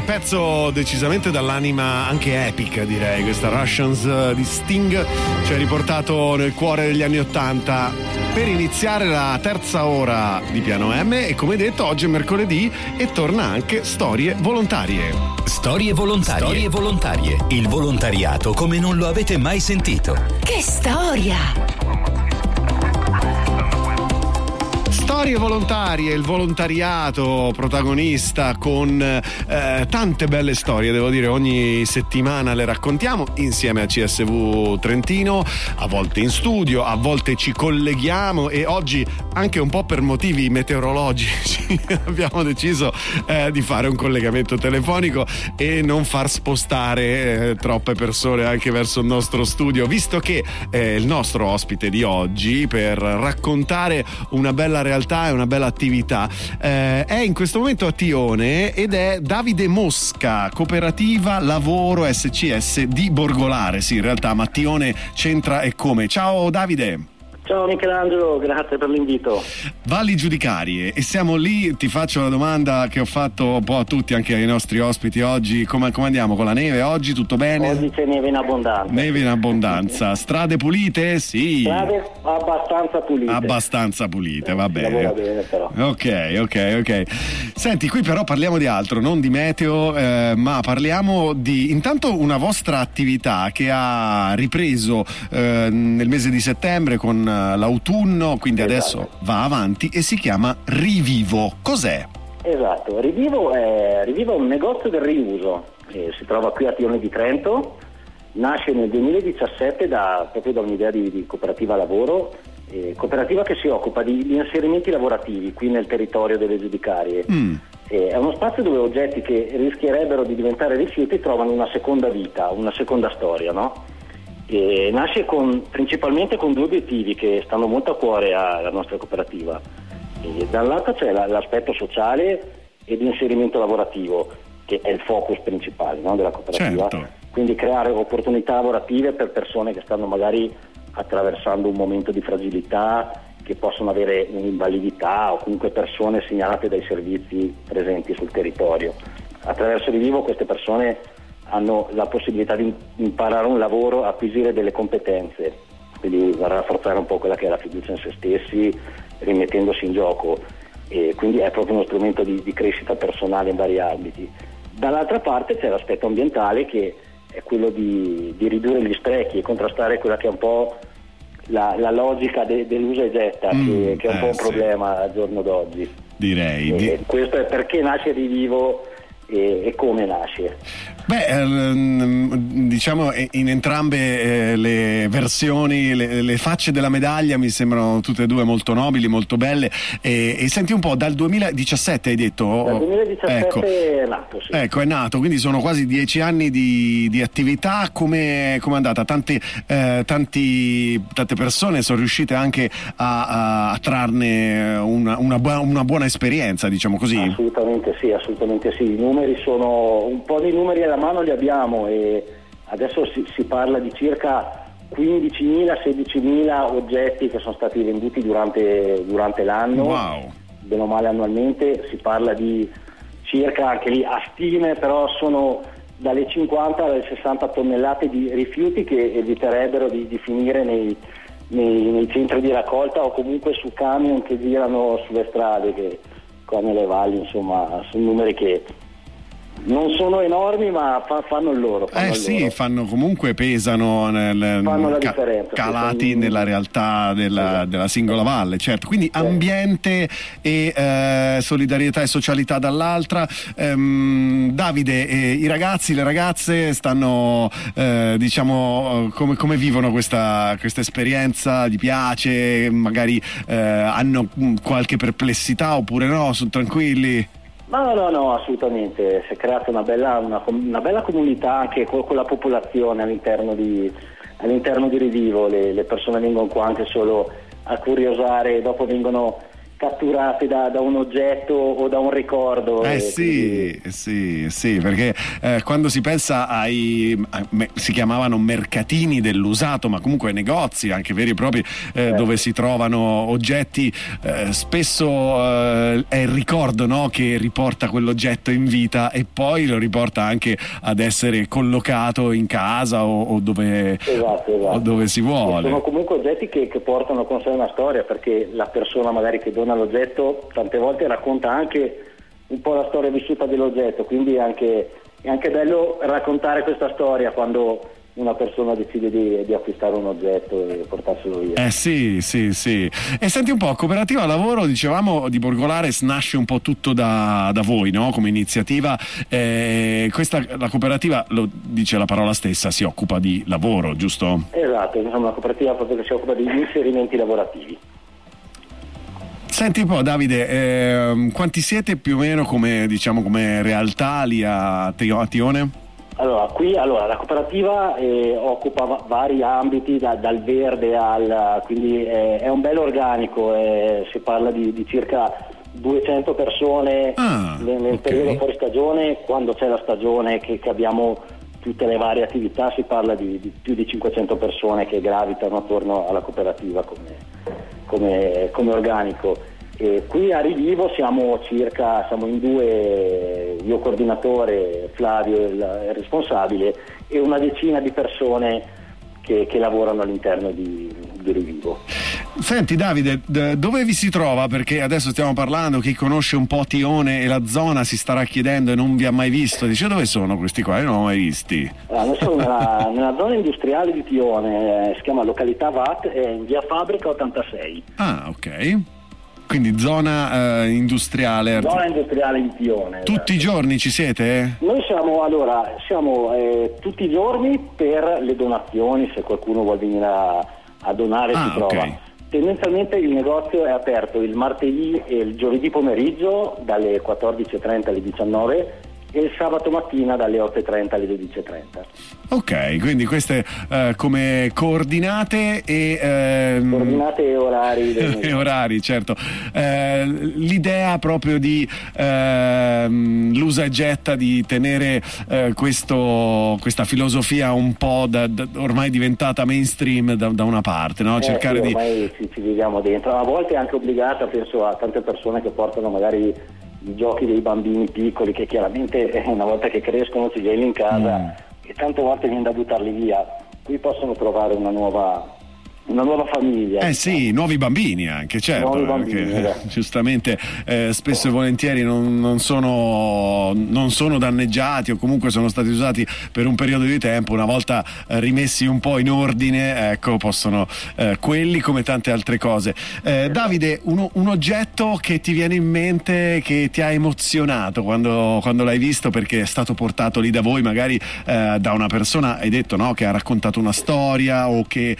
pezzo decisamente dall'anima anche epica, direi. Questa Russians di Sting ci ha riportato nel cuore degli anni '80 per iniziare la terza ora di Piano M, e come detto oggi è mercoledì e torna anche Storie Volontarie. Storie volontarie. Il volontariato come non lo avete mai sentito. Che storia! Storie volontarie, il volontariato protagonista con tante belle storie, devo dire, ogni settimana le raccontiamo insieme a CSV Trentino, a volte in studio, a volte ci colleghiamo, e oggi anche un po' per motivi meteorologici abbiamo deciso di fare un collegamento telefonico e non far spostare troppe persone anche verso il nostro studio, visto che il nostro ospite di oggi, per raccontare una bella realtà e una bella attività, è in questo momento a Tione ed è Davide Mosca, cooperativa lavoro SCS di Borgolare. Sì, in realtà, ma Tione c'entra e come. Ciao Davide. Ciao Michelangelo, grazie per l'invito. Valli Giudicarie, e siamo lì. Ti faccio una domanda che ho fatto un po' a tutti, anche ai nostri ospiti oggi. Come andiamo con la neve oggi? Tutto bene? Oggi c'è neve in abbondanza. Neve in abbondanza. Strade pulite? Sì. Strade abbastanza pulite. Abbastanza pulite, va bene. Lavora bene però. Ok. Senti, qui però parliamo di altro, non di meteo, ma parliamo di intanto una vostra attività che ha ripreso nel mese di settembre con l'autunno, quindi esatto. Adesso va avanti e si chiama Rivivo. Cos'è? Esatto, Rivivo è un negozio del riuso, si trova qui a Tione di Trento, nasce nel 2017 proprio da un'idea di cooperativa lavoro, cooperativa che si occupa di inserimenti lavorativi qui nel territorio delle Giudicarie. È uno spazio dove oggetti che rischierebbero di diventare rifiuti trovano una seconda vita, una seconda storia, no? E nasce principalmente con due obiettivi che stanno molto a cuore alla nostra cooperativa. E da un lato c'è l'aspetto sociale e di inserimento lavorativo, che è il focus principale, no, della cooperativa. Certo. Quindi creare opportunità lavorative per persone che stanno magari attraversando un momento di fragilità, che possono avere un'invalidità, o comunque persone segnalate dai servizi presenti sul territorio. Attraverso Rivivo queste persone hanno la possibilità di imparare un lavoro, acquisire delle competenze, quindi rafforzare un po' quella che è la fiducia in se stessi, rimettendosi in gioco, e quindi è proprio uno strumento di crescita personale in vari ambiti. Dall'altra parte c'è l'aspetto ambientale, che è quello di ridurre gli sprechi e contrastare quella che è un po' la logica dell'usa e getta, che è un po' un problema al giorno d'oggi. Direi. Questo è perché nasce Rivivo e come nasce. Diciamo in entrambe le versioni le facce della medaglia mi sembrano tutte e due molto nobili, molto belle, e senti un po', dal 2017 hai detto? Dal 2017 è nato, sì. Ecco, è nato, quindi sono quasi 10 anni di attività. Come è andata? Tante persone sono riuscite anche a trarne una buona esperienza, diciamo così? Assolutamente sì. I numeri sono un po', di numeri alla mano li abbiamo, e adesso si parla di circa 15.000-16.000 oggetti che sono stati venduti durante l'anno. Wow. Bene o male annualmente si parla di circa, anche lì a stime, però sono dalle 50 alle 60 tonnellate di rifiuti che eviterebbero di finire nei centri di raccolta o comunque su camion che girano sulle strade, che qua nelle valli, insomma, sono numeri che non sono enormi, ma fanno il loro. Fanno comunque, pesano fanno la differenza, calati nella realtà della singola valle, certo. Quindi ambiente e solidarietà e socialità dall'altra. Davide, i ragazzi, le ragazze stanno come vivono questa esperienza? Gli piace? Magari hanno qualche perplessità oppure no? Sono tranquilli? No, assolutamente. Si è creata una bella comunità anche con la popolazione all'interno di Rivivo. Le persone vengono qua anche solo a curiosare, dopo vengono catturate da un oggetto o da un ricordo. Sì, perché quando si pensa si chiamavano mercatini dell'usato, ma comunque negozi anche veri e propri, dove si trovano oggetti, spesso è il ricordo, no, che riporta quell'oggetto in vita e poi lo riporta anche ad essere collocato in casa o dove, esatto. o dove si vuole. E sono comunque oggetti che portano con sé una storia, perché la persona magari che dona l'oggetto tante volte racconta anche un po' la storia vissuta dell'oggetto, quindi è anche bello raccontare questa storia quando una persona decide di acquistare un oggetto e portarselo via. Sì. E senti un po', Cooperativa Lavoro, dicevamo, di Borgolares nasce un po' tutto da voi, no? Come iniziativa. La cooperativa, lo dice la parola stessa, si occupa di lavoro, giusto? Esatto, insomma una cooperativa proprio che si occupa di inserimenti lavorativi. Senti un po', Davide, quanti siete più o meno come realtà lì a Tione? Allora, la cooperativa occupa vari ambiti, dal verde quindi è un bel organico, si parla di circa 200 persone nel periodo fuori stagione. Quando c'è la stagione che abbiamo tutte le varie attività, si parla di più di 500 persone che gravitano attorno alla cooperativa come organico. E qui a Rivivo siamo in due, io coordinatore, Flavio il responsabile, e una decina di persone che lavorano all'interno di Rivivo. Senti Davide, dove vi si trova? Perché adesso stiamo parlando, chi conosce un po' Tione e la zona si starà chiedendo e non vi ha mai visto, dice dove sono questi qua? Io non ho mai visti. Noi siamo nella zona industriale di Tione, si chiama località VAT, è in via Fabbrica 86. Ah, ok. Quindi zona industriale. Zona industriale di Tione. Tutti i giorni ci siete? Noi siamo tutti i giorni per le donazioni, se qualcuno vuol venire a donare si trova. Okay. Tendenzialmente il negozio è aperto il martedì e il giovedì pomeriggio dalle 14:30 alle 19 e il sabato mattina dalle 8:30 alle 12:30. Ok, quindi queste come coordinate e coordinate e orari e orari, certo. L'idea proprio di l'usa e getta, di tenere questa filosofia un po' ormai diventata mainstream da una parte, no? Cercare sì, di ormai ci viviamo dentro, a volte è anche obbligata, penso a tante persone che portano magari i giochi dei bambini piccoli, che chiaramente una volta che crescono si viene in casa e tante volte viene da buttarli via. Qui possono trovare una nuova famiglia. Sì, nuovi bambini anche, certo. Nuovi bambini, giustamente spesso e volentieri non sono danneggiati o comunque sono stati usati per un periodo di tempo, una volta rimessi un po' in ordine, ecco, possono quelli come tante altre cose. Davide, un oggetto che ti viene in mente, che ti ha emozionato quando l'hai visto, perché è stato portato lì da voi, magari da una persona, hai detto, no, che ha raccontato una storia o che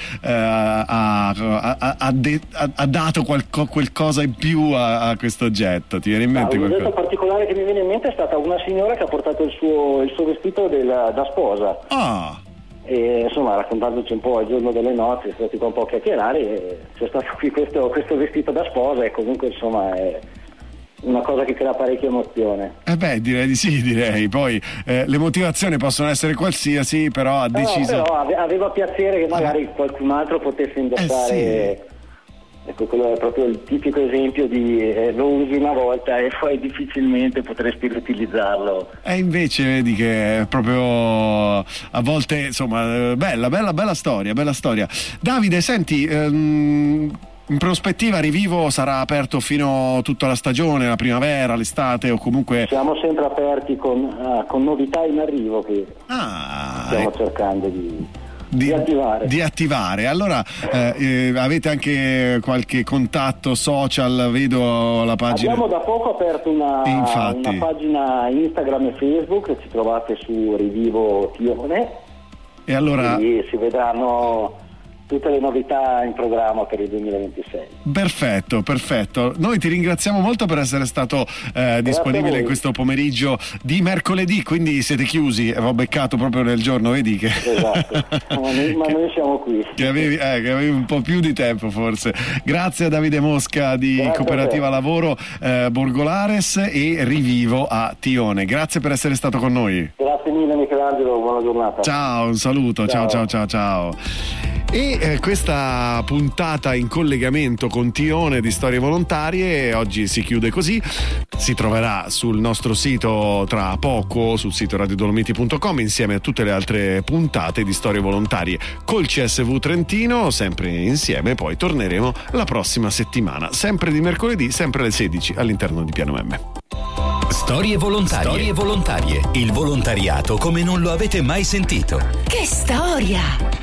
ha dato qualcosa in più a questo oggetto? Ti viene in mente un oggetto particolare che mi viene in mente è stata una signora che ha portato il suo vestito da sposa. E insomma, raccontandoci un po' il giorno delle nozze, siamo stati qua un po' a chiacchierare e c'è stato qui questo vestito da sposa, e comunque insomma è una cosa che crea parecchia emozione. Direi di sì, poi le motivazioni possono essere qualsiasi, però ha deciso. Però aveva piacere che magari qualcun altro potesse indossare. Sì. Ecco, quello è proprio il tipico esempio di lo usi una volta e poi difficilmente potresti riutilizzarlo. E invece vedi che è proprio a volte, insomma, bella storia. Davide, senti, in prospettiva Rivivo sarà aperto fino tutta la stagione, la primavera, l'estate, o comunque siamo sempre aperti con novità in arrivo che stiamo cercando di attivare. Allora avete anche qualche contatto social? Vedo la pagina. Abbiamo da poco aperto una pagina Instagram e Facebook, ci trovate su Rivivo Tione, e allora quindi si vedranno tutte le novità in programma per il 2026. Perfetto. Noi ti ringraziamo molto per essere stato disponibile in questo pomeriggio di mercoledì, quindi siete chiusi, avevo beccato proprio nel giorno, vedi che... Esatto, ma noi siamo qui. Che avevi un po' più di tempo forse. Grazie a Davide Mosca di Cooperativa Lavoro Borgolares e Rivivo a Tione. Grazie per essere stato con noi. Grazie mille Michelangelo, buona giornata. Ciao, un saluto, ciao. E questa puntata in collegamento con Tione di Storie Volontarie oggi si chiude così. Si troverà sul nostro sito tra poco, sul sito radiodolomiti.com, insieme a tutte le altre puntate di Storie Volontarie col CSV Trentino, sempre insieme. Poi torneremo la prossima settimana, sempre di mercoledì, sempre alle 16 all'interno di Piano M. Storie volontarie. Il volontariato come non lo avete mai sentito. Che storia!